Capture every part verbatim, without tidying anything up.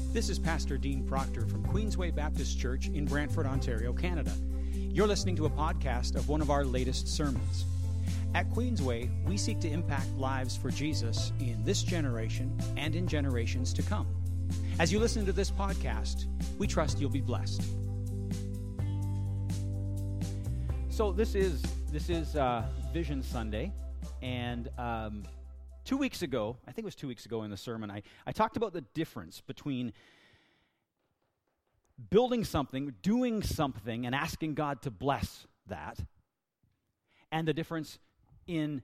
This is Pastor Dean Proctor from Queensway Baptist Church in Brantford, Ontario, Canada. You're listening to a podcast of one of our latest sermons. At Queensway, we seek to impact lives for Jesus in this generation and in generations to come. As you listen to this podcast, we trust you'll be blessed. So this is this is uh, Vision Sunday, and um, two weeks ago, I think it was two weeks ago in the sermon, I, I talked about the difference between building something, doing something, and asking God to bless that, and the difference in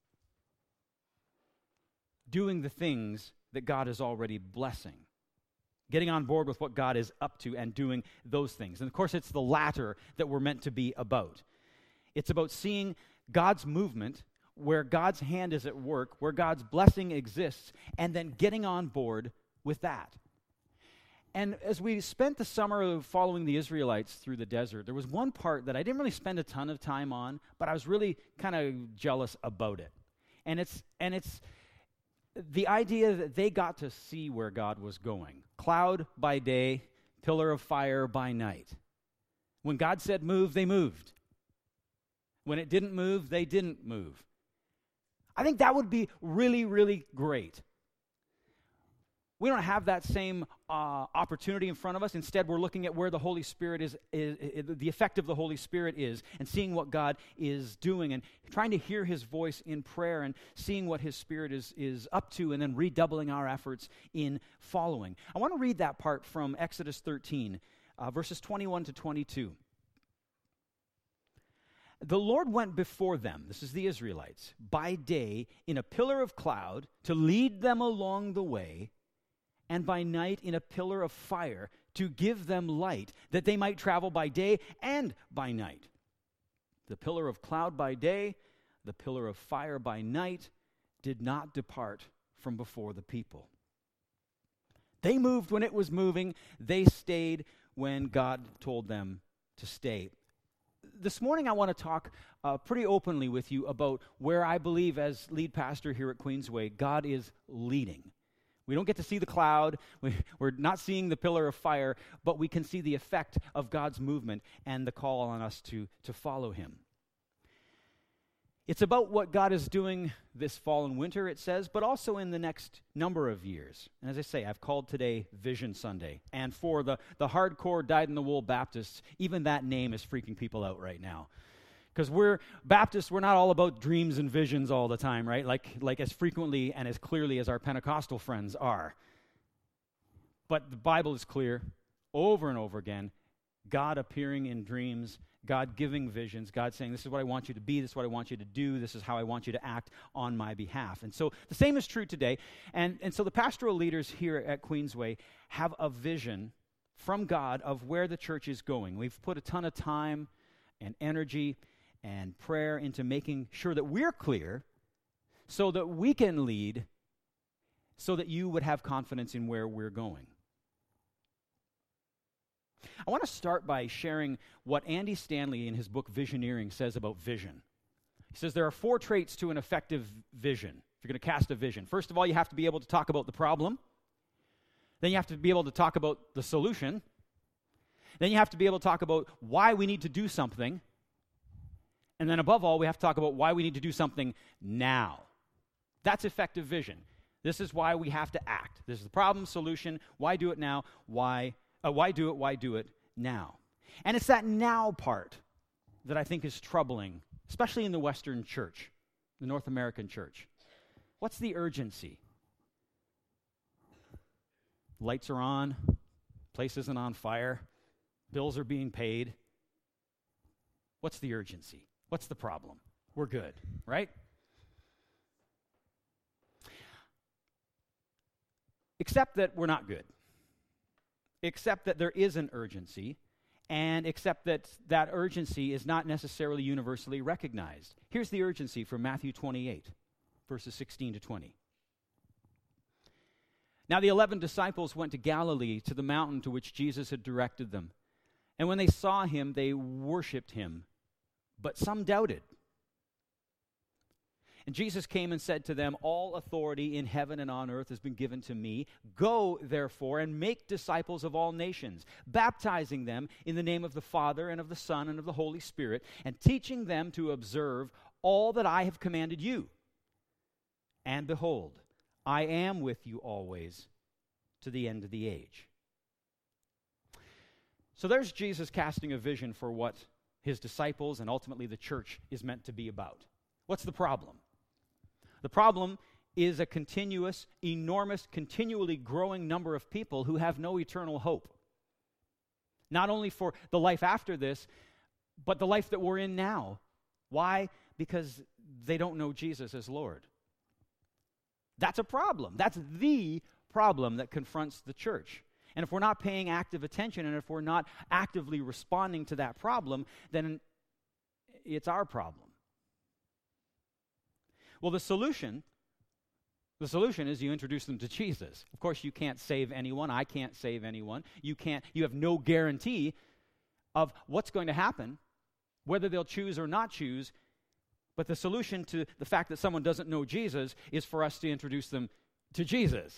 doing the things that God is already blessing. Getting on board with what God is up to and doing those things. And of course, it's the latter that we're meant to be about. It's about seeing God's movement, where God's hand is at work, where God's blessing exists, and then getting on board with that. And as we spent the summer following the Israelites through the desert, there was one part that I didn't really spend a ton of time on, but I was really kind of jealous about it. And it's and it's the idea that they got to see where God was going. Cloud by day, pillar of fire by night. When God said move, they moved. When it didn't move, they didn't move. I think that would be really, really great. We don't have that same uh, opportunity in front of us. Instead, we're looking at where the Holy Spirit is, is, is, the effect of the Holy Spirit is, and seeing what God is doing, and trying to hear His voice in prayer, and seeing what His Spirit is, is up to, and then redoubling our efforts in following. I want to read that part from Exodus thirteen, uh, verses twenty-one to twenty-two. The Lord went before them, this is the Israelites, by day in a pillar of cloud to lead them along the way, and by night in a pillar of fire to give them light, that they might travel by day and by night. The pillar of cloud by day, the pillar of fire by night, did not depart from before the people. They moved when it was moving. They stayed when God told them to stay. This morning I want to talk uh, pretty openly with you about where I believe, as lead pastor here at Queensway, God is leading. We don't get to see the cloud, we, we're not seeing the pillar of fire, but we can see the effect of God's movement and the call on us to, to follow Him. It's about what God is doing this fall and winter, it says, but also in the next number of years. And as I say, I've called today Vision Sunday. And for the, the hardcore dyed-in-the-wool Baptists, even that name is freaking people out right now. Because we're Baptists, we're not all about dreams and visions all the time, right? Like, like as frequently and as clearly as our Pentecostal friends are. But the Bible is clear, over and over again, God appearing in dreams, God giving visions, God saying, this is what I want you to be, this is what I want you to do, this is how I want you to act on my behalf. And so the same is true today. And, and so the pastoral leaders here at Queensway have a vision from God of where the church is going. We've put a ton of time and energy and prayer into making sure that we're clear so that we can lead, so that you would have confidence in where we're going. I want to start by sharing what Andy Stanley in his book Visioneering says about vision. He says there are four traits to an effective vision. If you're going to cast a vision, first of all, you have to be able to talk about the problem. Then you have to be able to talk about the solution. Then you have to be able to talk about why we need to do something. And then above all, we have to talk about why we need to do something now. That's effective vision. This is why we have to act. This is the problem, solution, why do it now, why Uh, why do it? Why do it now? And it's that now part that I think is troubling, especially in the Western church, the North American church. What's the urgency? Lights are on, place isn't on fire, bills are being paid. What's the urgency? What's the problem? We're good, right? Except that we're not good. Except that there is an urgency, and except that that urgency is not necessarily universally recognized. Here's the urgency from Matthew twenty-eight, verses sixteen to twenty. Now the eleven disciples went to Galilee, to the mountain to which Jesus had directed them. And when they saw him, they worshipped him, but some doubted. And Jesus came and said to them, all authority in heaven and on earth has been given to me. Go, therefore, and make disciples of all nations, baptizing them in the name of the Father and of the Son and of the Holy Spirit, and teaching them to observe all that I have commanded you. And behold, I am with you always to the end of the age. So there's Jesus casting a vision for what his disciples and ultimately the church is meant to be about. What's the problem? The problem is a continuous, enormous, continually growing number of people who have no eternal hope. Not only for the life after this, but the life that we're in now. Why? Because they don't know Jesus as Lord. That's a problem. That's the problem that confronts the church. And if we're not paying active attention and if we're not actively responding to that problem, then it's our problem. Well, the solution, the solution is you introduce them to Jesus. Of course, you can't save anyone. I can't save anyone. You can't, you have no guarantee of what's going to happen, whether they'll choose or not choose. But the solution to the fact that someone doesn't know Jesus is for us to introduce them to Jesus.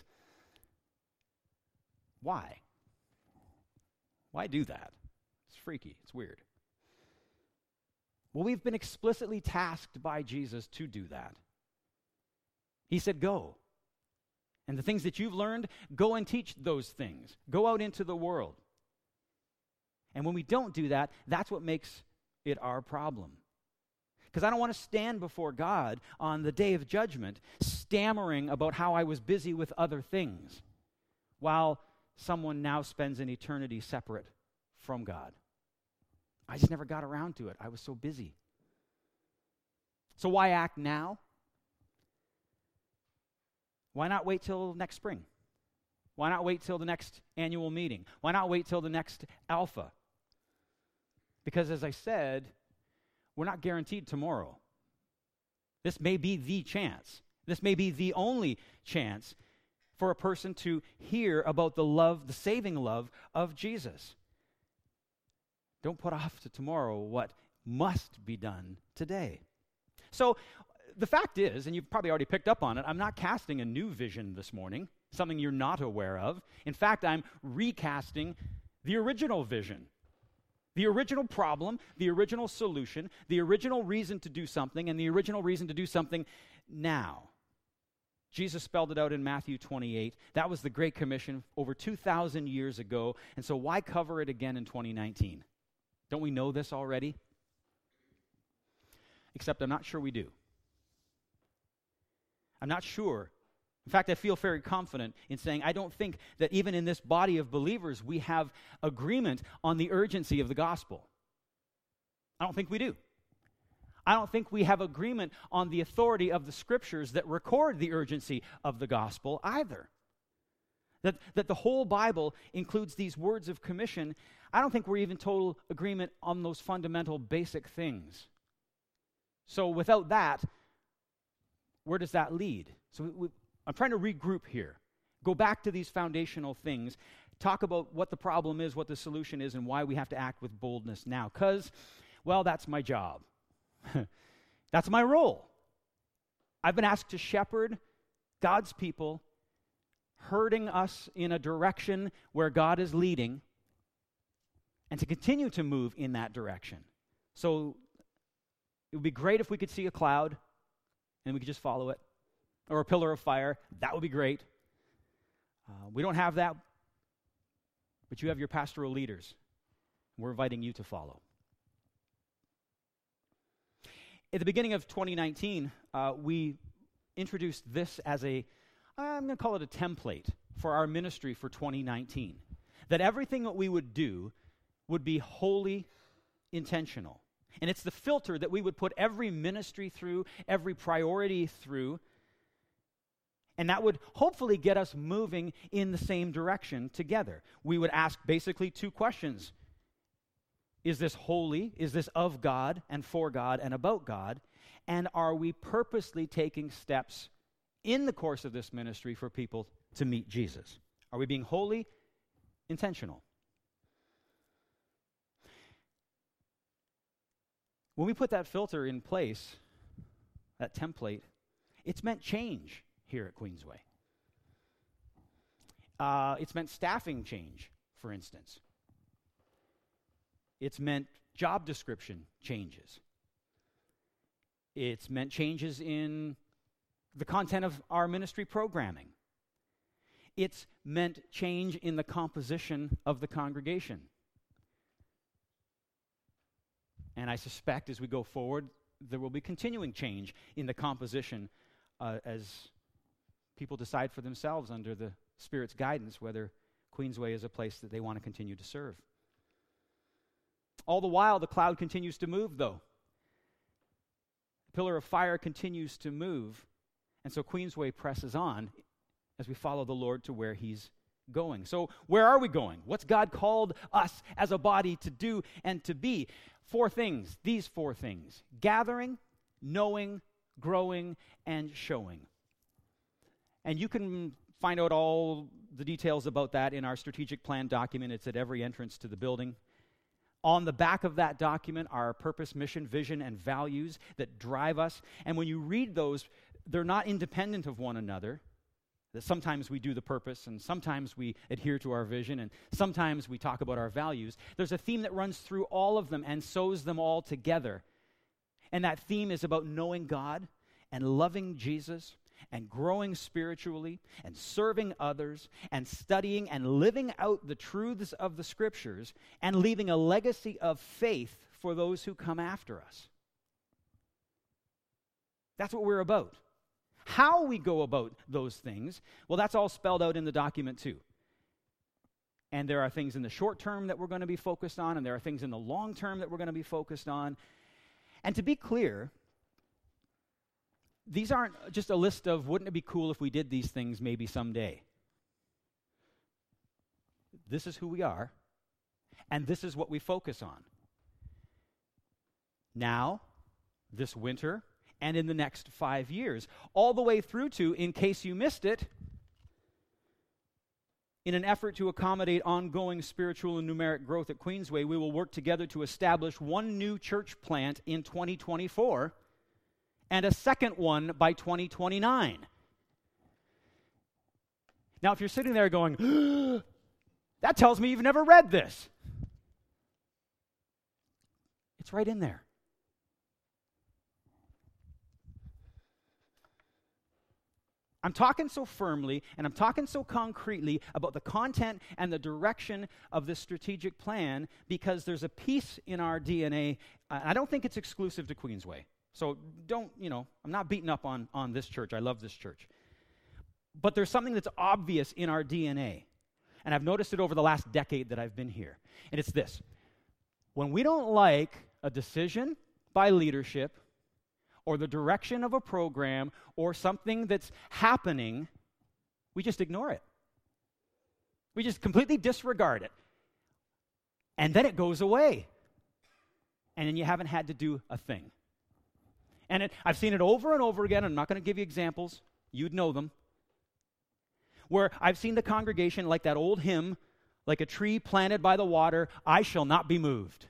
Why? Why do that? It's freaky. It's weird. Well, we've been explicitly tasked by Jesus to do that. He said, go. And the things that you've learned, go and teach those things. Go out into the world. And when we don't do that, that's what makes it our problem. Because I don't want to stand before God on the day of judgment stammering about how I was busy with other things while someone now spends an eternity separate from God. I just never got around to it. I was so busy. So why act now? Why not wait till next spring? Why not wait till the next annual meeting? Why not wait till the next Alpha? Because as I said, we're not guaranteed tomorrow. This may be the chance. This may be the only chance for a person to hear about the love, the saving love of Jesus. Don't put off to tomorrow what must be done today. So the fact is, and you've probably already picked up on it, I'm not casting a new vision this morning, something you're not aware of. In fact, I'm recasting the original vision. The original problem, the original solution, the original reason to do something, and the original reason to do something now. Jesus spelled it out in Matthew twenty-eight. That was the Great Commission over two thousand years ago. And so why cover it again in twenty nineteen? Don't we know this already? Except I'm not sure we do. I'm not sure. In fact, I feel very confident in saying I don't think that even in this body of believers we have agreement on the urgency of the gospel. I don't think we do. I don't think we have agreement on the authority of the scriptures that record the urgency of the gospel either. That, that the whole Bible includes these words of commission. I don't think we're even total agreement on those fundamental basic things. So without that, where does that lead? So we, we, I'm trying to regroup here. Go back to these foundational things. Talk about what the problem is, what the solution is, and why we have to act with boldness now. Because, well, that's my job. That's my role. I've been asked to shepherd God's people, herding us in a direction where God is leading, and to continue to move in that direction. So it would be great if we could see a cloud and we could just follow it, or a pillar of fire. That would be great. Uh, we don't have that, but you have your pastoral leaders. We're inviting you to follow. At the beginning of twenty nineteen, uh, we introduced this as a, I'm going to call it a template for our ministry for twenty nineteen. That everything that we would do would be wholly intentional. And it's the filter that we would put every ministry through, every priority through, and that would hopefully get us moving in the same direction together. We would ask basically two questions. Is this holy? Is this of God and for God and about God? And are we purposely taking steps in the course of this ministry for people to meet Jesus? Are we being holy, intentional? When we put that filter in place, that template, It's meant change here at Queensway. Uh, it's meant staffing change, for instance. It's meant job description changes. It's meant changes in the content of our ministry programming. It's meant change in the composition of the congregation. And I suspect as we go forward, there will be continuing change in the composition uh, as people decide for themselves under the Spirit's guidance whether Queensway is a place that they want to continue to serve. All the while, the cloud continues to move, though. The pillar of fire continues to move, and so Queensway presses on as we follow the Lord to where He's going. So where are we going? What's God called us as a body to do and to be? Four things, these four things: gathering, knowing, growing, and showing. And you can find out all the details about that in our strategic plan document. It's at every entrance to the building. On the back of that document are our purpose, mission, vision, and values that drive us. And when you read those, they're not independent of one another. That sometimes we do the purpose, and sometimes we adhere to our vision, and sometimes we talk about our values. There's a theme that runs through all of them and sews them all together. And that theme is about knowing God and loving Jesus and growing spiritually and serving others and studying and living out the truths of the Scriptures and leaving a legacy of faith for those who come after us. That's what we're about. How we go about those things, well, that's all spelled out in the document too. And there are things in the short term that we're going to be focused on, and there are things in the long term that we're going to be focused on. And to be clear, these aren't just a list of, wouldn't it be cool if we did these things maybe someday? This is who we are, and this is what we focus on. Now, this winter, and in the next five years, all the way through to, in case you missed it, in an effort to accommodate ongoing spiritual and numeric growth at Queensway, we will work together to establish one new church plant in twenty twenty-four and a second one by twenty twenty-nine. Now, if you're sitting there going, that tells me you've never read this. It's right in there. I'm talking so firmly and I'm talking so concretely about the content and the direction of this strategic plan because there's a piece in our D N A. Uh, I don't think it's exclusive to Queensway. So don't, you know, I'm not beating up on, on this church. I love this church. But there's something that's obvious in our D N A. And I've noticed it over the last decade that I've been here. And it's this. When we don't like a decision by leadership or the direction of a program or something that's happening, we just ignore it. We just completely disregard it. And then it goes away. And then you haven't had to do a thing. And it, I've seen it over and over again. I'm not going to give you examples. You'd know them. Where I've seen the congregation like that old hymn, like a tree planted by the water, I shall not be moved.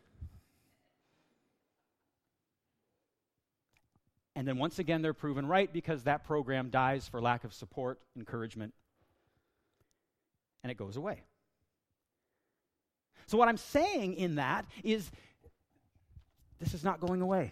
And then once again, they're proven right because that program dies for lack of support, encouragement, and it goes away. So what I'm saying in that is this is not going away.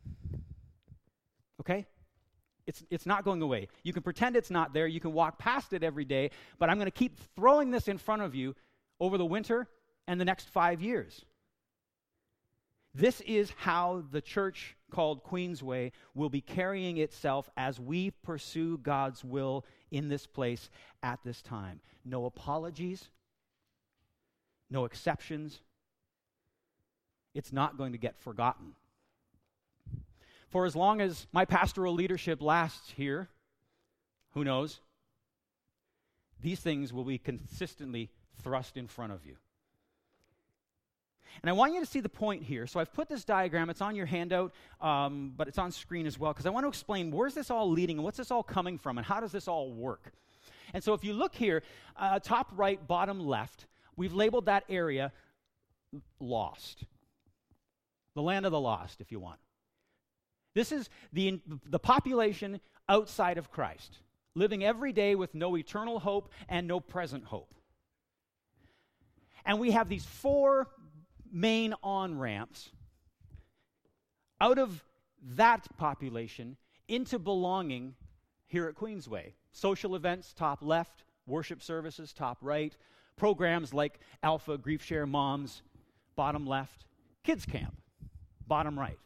Okay? It's, it's not going away. You can pretend it's not there. You can walk past it every day, but I'm going to keep throwing this in front of you over the winter and the next five years. This is how the church called Queensway will be carrying itself as we pursue God's will in this place at this time. No apologies, no exceptions. It's not going to get forgotten. For as long as my pastoral leadership lasts here, who knows, these things will be consistently thrust in front of you. And I want you to see the point here. So I've put this diagram. It's on your handout, um, but it's on screen as well, because I want to explain where's this all leading and what's this all coming from and how does this all work. And so if you look here, uh, top right, bottom left, we've labeled that area lost. The land of the lost, if you want. This is the, the population outside of Christ, living every day with no eternal hope and no present hope. And we have these four main on-ramps out of that population into belonging here at Queensway. Social events, top left. Worship services, top right. Programs like Alpha, Grief Share, Moms, bottom left. Kids Camp, bottom right.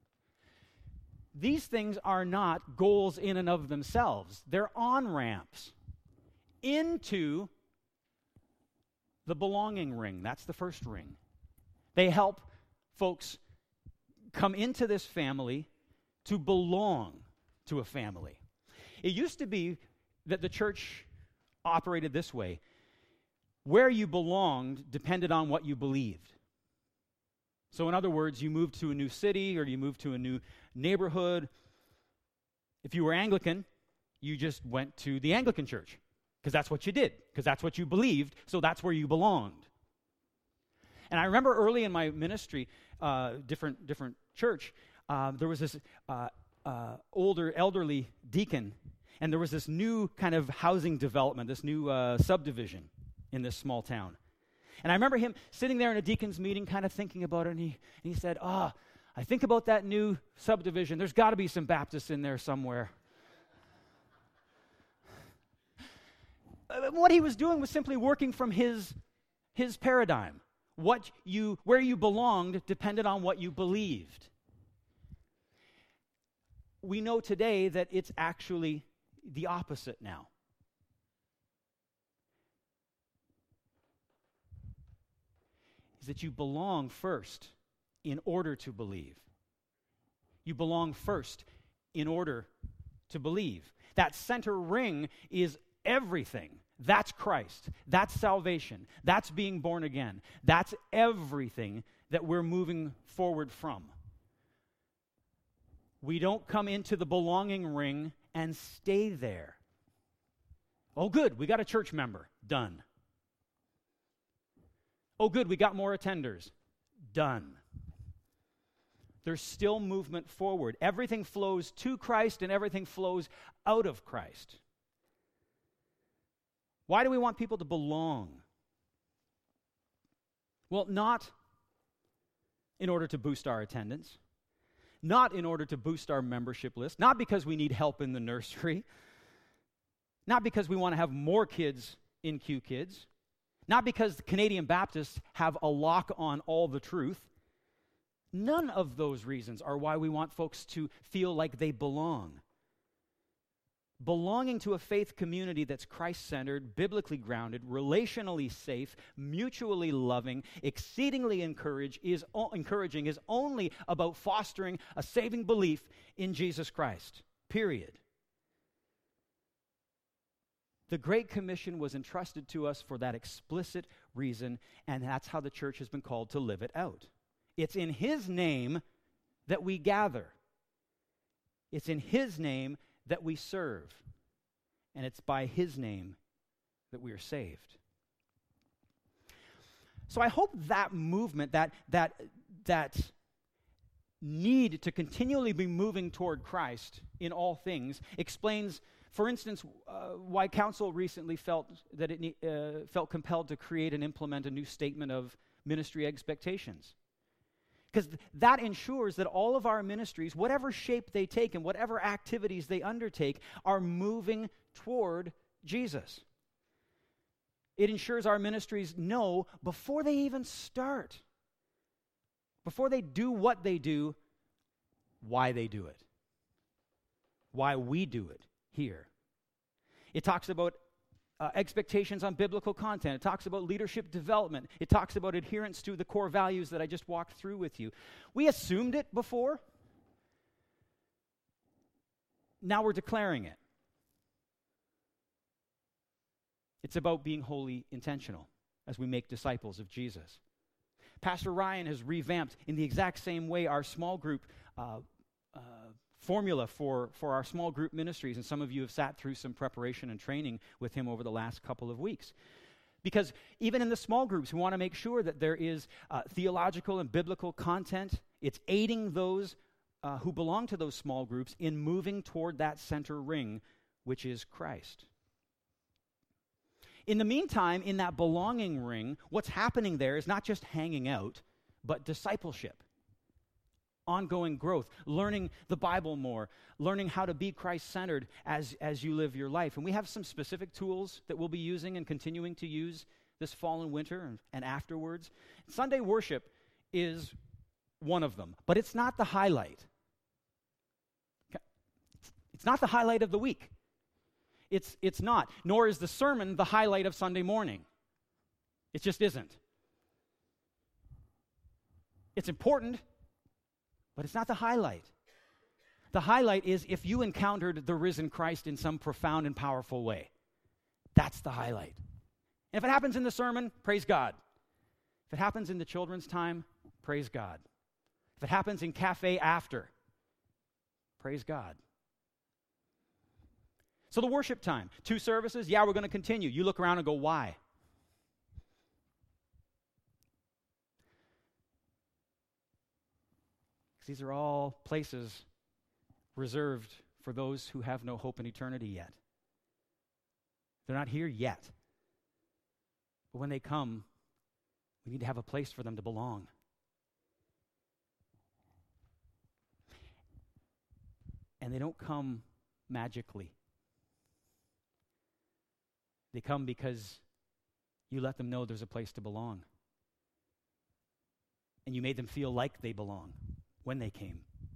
These things are not goals in and of themselves. They're on-ramps into the belonging ring. That's the first ring. They help folks come into this family to belong to a family. It used to be that the church operated this way. Where you belonged depended on what you believed. So in other words, you moved to a new city or you moved to a new neighborhood. If you were Anglican, you just went to the Anglican church because that's what you did, because that's what you believed, so that's where you belonged. And I remember early in my ministry, uh, different different church, uh, there was this uh, uh, older, elderly deacon, and there was this new kind of housing development, this new uh, subdivision in this small town. And I remember him sitting there in a deacon's meeting kind of thinking about it, and he, and he said, ah, oh, I think about that new subdivision. There's got to be some Baptists in there somewhere. What he was doing was simply working from his, his paradigm. What you, where you belonged depended on what you believed. We know today that it's actually the opposite now. Is that you belong first in order to believe. You belong first in order to believe. That center ring is everything. That's Christ. That's salvation. That's being born again. That's everything that we're moving forward from. We don't come into the belonging ring and stay there. Oh, good, we got a church member. Done. Oh, good, we got more attenders. Done. There's still movement forward. Everything flows to Christ and everything flows out of Christ. Why do we want people to belong? Well, not in order to boost our attendance, not in order to boost our membership list, not because we need help in the nursery, not because we want to have more kids in Q Kids, not because the Canadian Baptists have a lock on all the truth. None of those reasons are why we want folks to feel like they belong. Belonging to a faith community that's Christ-centered, biblically grounded, relationally safe, mutually loving, exceedingly encourage, is o- encouraging is only about fostering a saving belief in Jesus Christ, period. The Great Commission was entrusted to us for that explicit reason, and that's how the church has been called to live it out. It's in His name that we gather. It's in His name that we serve. And it's by His name that we are saved. So I hope that movement, that, that, that need to continually be moving toward Christ in all things explains, for instance, uh, why council recently felt that it ne- uh, felt compelled to create and implement a new statement of ministry expectations. Because th- that ensures that all of our ministries, whatever shape they take and whatever activities they undertake, are moving toward Jesus. It ensures our ministries know before they even start, before they do what they do, why they do it, why we do it here. It talks about uh, expectations on biblical content. It talks about leadership development. It talks about adherence to the core values that I just walked through with you. We assumed it before. Now we're declaring it. It's about being wholly intentional as we make disciples of Jesus. Pastor Ryan has revamped in the exact same way our small group uh, uh, formula for, for our small group ministries, and some of you have sat through some preparation and training with him over the last couple of weeks. Because even in the small groups, we want to make sure that there is uh, theological and biblical content. It's aiding those uh, who belong to those small groups in moving toward that center ring, which is Christ. In the meantime, in that belonging ring, what's happening there is not just hanging out, but discipleship, ongoing growth, learning the Bible more, learning how to be Christ-centered as, as you live your life. And we have some specific tools that we'll be using and continuing to use this fall and winter and, and afterwards. Sunday worship is one of them, but it's not the highlight. It's not the highlight of the week. It's, it's not. Nor is the sermon the highlight of Sunday morning. It just isn't. It's important, but it's not the highlight. The highlight is if you encountered the risen Christ in some profound and powerful way. That's the highlight. And if it happens in the sermon, praise God. If it happens in the children's time, praise God. If it happens in cafe after, praise God. So the worship time, two services, yeah, we're going to continue. You look around and go, why? Because these are all places reserved for those who have no hope in eternity yet. They're not here yet. But when they come, we need to have a place for them to belong. And they don't come magically. They come because you let them know there's a place to belong. And you made them feel like they belong when they came.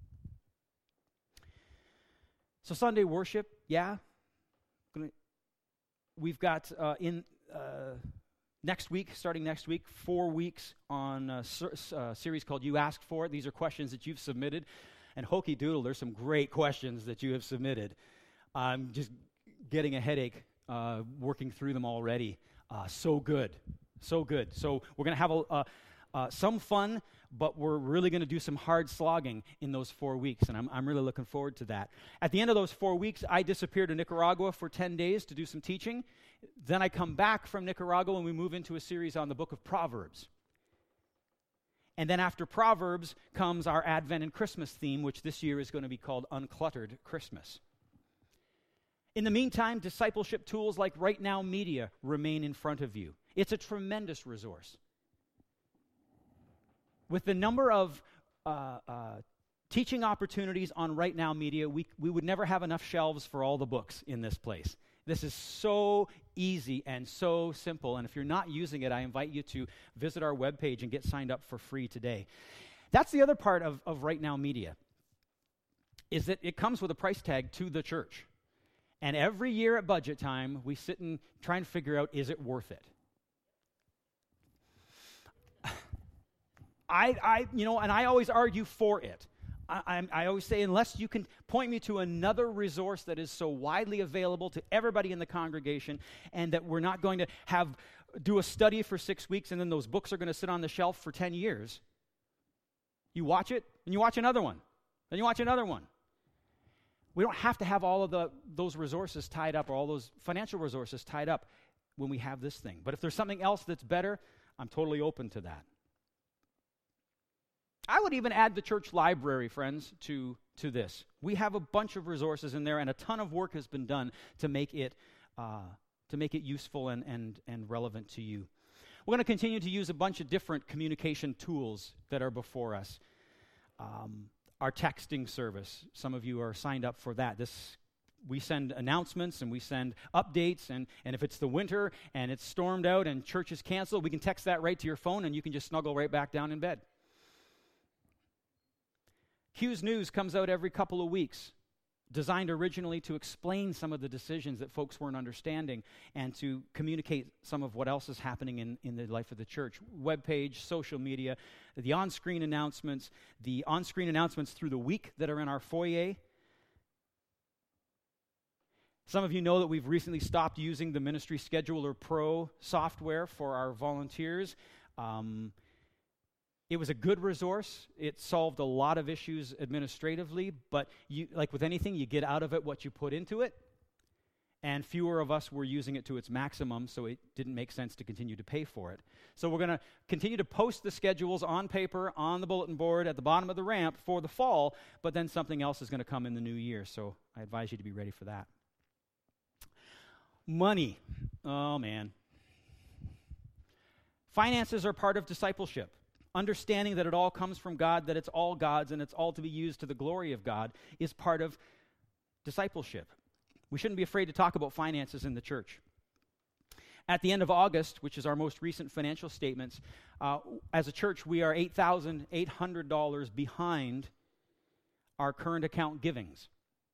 So Sunday worship, yeah. Gonna, we've got uh, in uh, next week, starting next week, four weeks on a ser- uh, series called You Asked For It. These are questions that you've submitted. And hokey doodle, there's some great questions that you have submitted. I'm just getting a headache uh, working through them already. Uh, so good, so good. So we're going to have a, uh, uh, some fun, but we're really going to do some hard slogging in those four weeks, and I'm, I'm really looking forward to that. At the end of those four weeks, I disappear to Nicaragua for ten days to do some teaching. Then I come back from Nicaragua, and we move into a series on the book of Proverbs. And then after Proverbs comes our Advent and Christmas theme, which this year is going to be called Uncluttered Christmas. In the meantime, discipleship tools like Right Now Media remain in front of you. It's a tremendous resource. With the number of uh, uh, teaching opportunities on Right Now Media, we, we would never have enough shelves for all the books in this place. This is so easy and so simple, and if you're not using it, I invite you to visit our webpage and get signed up for free today. That's the other part of, of Right Now Media, is that it comes with a price tag to the church. And every year at budget time, we sit and try and figure out, is it worth it? I, I, you know, and I always argue for it. I, I, I always say, unless you can point me to another resource that is so widely available to everybody in the congregation, and that we're not going to have do a study for six weeks, and then those books are going to sit on the shelf for ten years. You watch it, and you watch another one, and you watch another one. We don't have to have all of the those resources tied up, or all those financial resources tied up when we have this thing. But if there's something else that's better, I'm totally open to that. I would even add the church library, friends, to, to this. We have a bunch of resources in there, and a ton of work has been done to make it uh, to make it useful and, and, and relevant to you. We're going to continue to use a bunch of different communication tools that are before us. Um, our texting service, some of you are signed up for that. This we send announcements and we send updates, and, and if it's the winter and it's stormed out and church is canceled, we can text that right to your phone, and you can just snuggle right back down in bed. Q's News comes out every couple of weeks, designed originally to explain some of the decisions that folks weren't understanding and to communicate some of what else is happening in, in the life of the church. Webpage, social media, the on-screen announcements, the on-screen announcements through the week that are in our foyer. Some of you know that we've recently stopped using the Ministry Scheduler Pro software for our volunteers. Um, It was a good resource. It solved a lot of issues administratively, but you, like with anything, you get out of it what you put into it. and fewer of us were using it to its maximum, so it didn't make sense to continue to pay for it. So we're going to continue to post the schedules on paper, on the bulletin board, at the bottom of the ramp for the fall, but then something else is going to come in the new year, so I advise you to be ready for that. Money. Oh, man. Finances are part of discipleship. Understanding that it all comes from God, that it's all God's, and it's all to be used to the glory of God is part of discipleship. We shouldn't be afraid to talk about finances in the church. At the end of August, which is our most recent financial statements, uh, as a church, we are eight thousand eight hundred dollars behind our current account givings.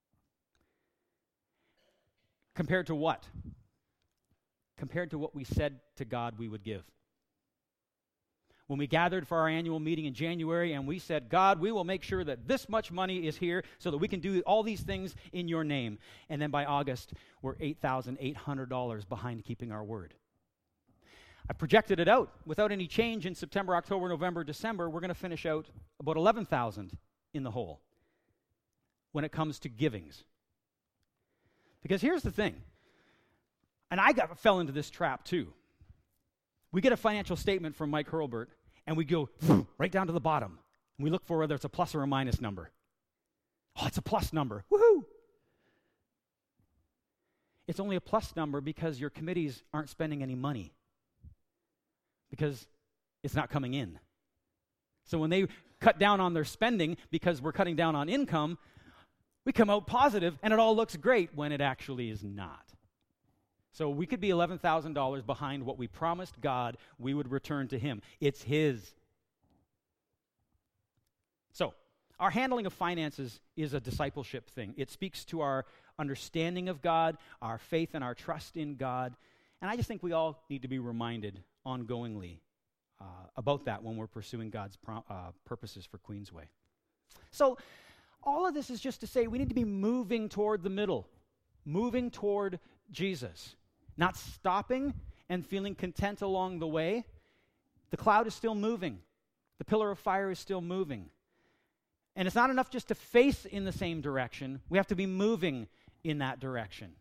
Compared to what? Compared to what we said to God we would give. When we gathered for our annual meeting in January and we said, God, we will make sure that this much money is here so that we can do all these things in your name. And then by August, we're eight thousand eight hundred dollars behind keeping our word. I projected it out. Without any change in September, October, November, December, we're going to finish out about eleven thousand dollars in the hole when it comes to givings. Because here's the thing, and I got fell into this trap too. We get a financial statement from Mike Hurlbert, and we go right down to the bottom. And we look for whether it's a plus or a minus number. Oh, it's a plus number. Woohoo! It's only a plus number because your committees aren't spending any money. Because it's not coming in. So when they cut down on their spending because we're cutting down on income, we come out positive, and it all looks great when it actually is not. So we could be eleven thousand dollars behind what we promised God we would return to him. It's his. So our handling of finances is a discipleship thing. It speaks to our understanding of God, our faith and our trust in God. And I just think we all need to be reminded ongoingly uh, about that when we're pursuing God's pro- uh, purposes for Queensway. So all of this is just to say we need to be moving toward the middle, moving toward Jesus. Not stopping and feeling content along the way. The cloud is still moving. The pillar of fire is still moving. And it's not enough just to face in the same direction. We have to be moving in that direction.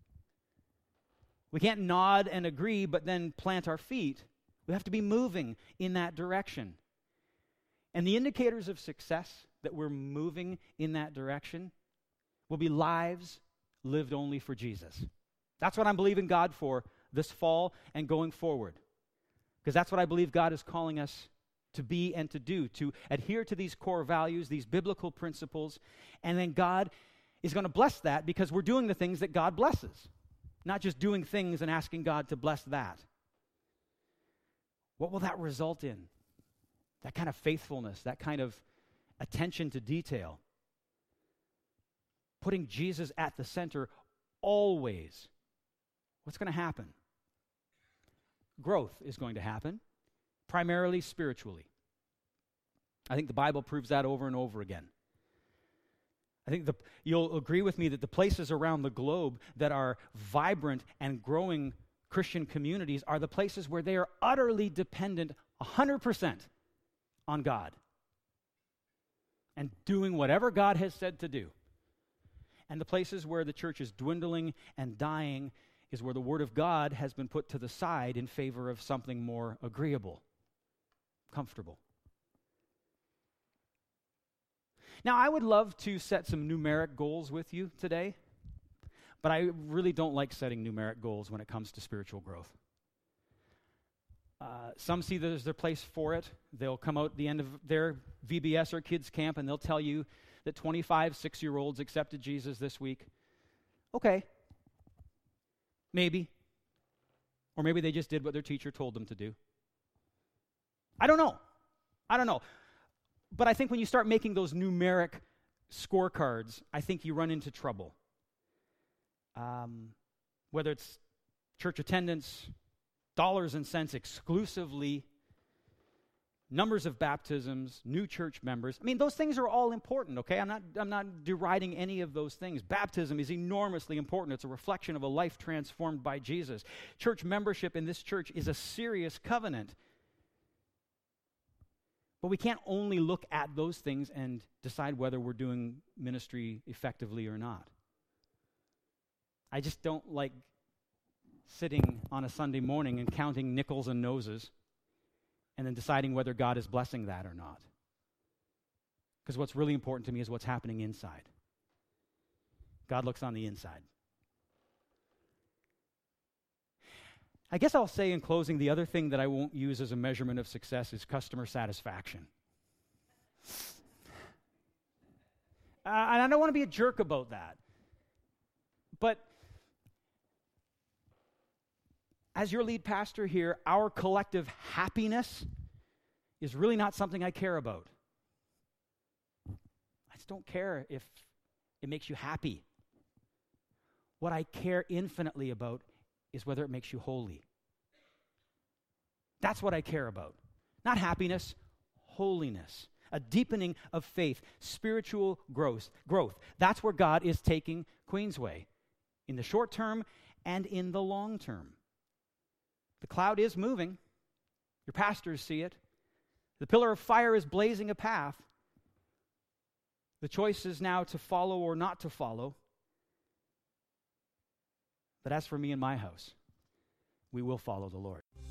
We can't nod and agree, but then plant our feet. We have to be moving in that direction. And the indicators of success that we're moving in that direction will be lives lived only for Jesus. That's what I'm believing God for this fall and going forward. Because that's what I believe God is calling us to be and to do, to adhere to these core values, these biblical principles, and then God is going to bless that because we're doing the things that God blesses, not just doing things and asking God to bless that. What will that result in? That kind of faithfulness, that kind of attention to detail. Putting Jesus at the center always. What's going to happen? Growth is going to happen, primarily spiritually. I think the Bible proves that over and over again. I think the, you'll agree with me that the places around the globe that are vibrant and growing Christian communities are the places where they are utterly dependent one hundred percent on God and doing whatever God has said to do. And the places where the church is dwindling and dying is where the Word of God has been put to the side in favor of something more agreeable, comfortable. Now, I would love to set some numeric goals with you today, but I really don't like setting numeric goals when it comes to spiritual growth. Uh, some see there's their place for it. They'll come out at the end of their V B S or kids camp and they'll tell you that twenty-five six-year-olds accepted Jesus this week. Okay. Maybe. Or maybe they just did what their teacher told them to do. I don't know. I don't know. But I think when you start making those numeric scorecards, I think you run into trouble. Um, whether it's church attendance, dollars and cents exclusively, numbers of baptisms, new church members. I mean, those things are all important, okay? I'm not I'm not deriding any of those things. Baptism is enormously important. It's a reflection of a life transformed by Jesus. Church membership in this church is a serious covenant. But we can't only look at those things and decide whether we're doing ministry effectively or not. I just don't like sitting on a Sunday morning and counting nickels and noses and then deciding whether God is blessing that or not. Because what's really important to me is what's happening inside. God looks on the inside. I guess I'll say in closing, the other thing that I won't use as a measurement of success is customer satisfaction. Uh, and I don't want to be a jerk about that. But as your lead pastor here, our collective happiness is really not something I care about. I just don't care if it makes you happy. What I care infinitely about is whether it makes you holy. That's what I care about. Not happiness, holiness. A deepening of faith, spiritual growth. Growth. That's where God is taking Queensway, in the short term and in the long term. The cloud is moving. Your pastors see it. The pillar of fire is blazing a path. The choice is now to follow or not to follow. But as for me and my house, we will follow the Lord.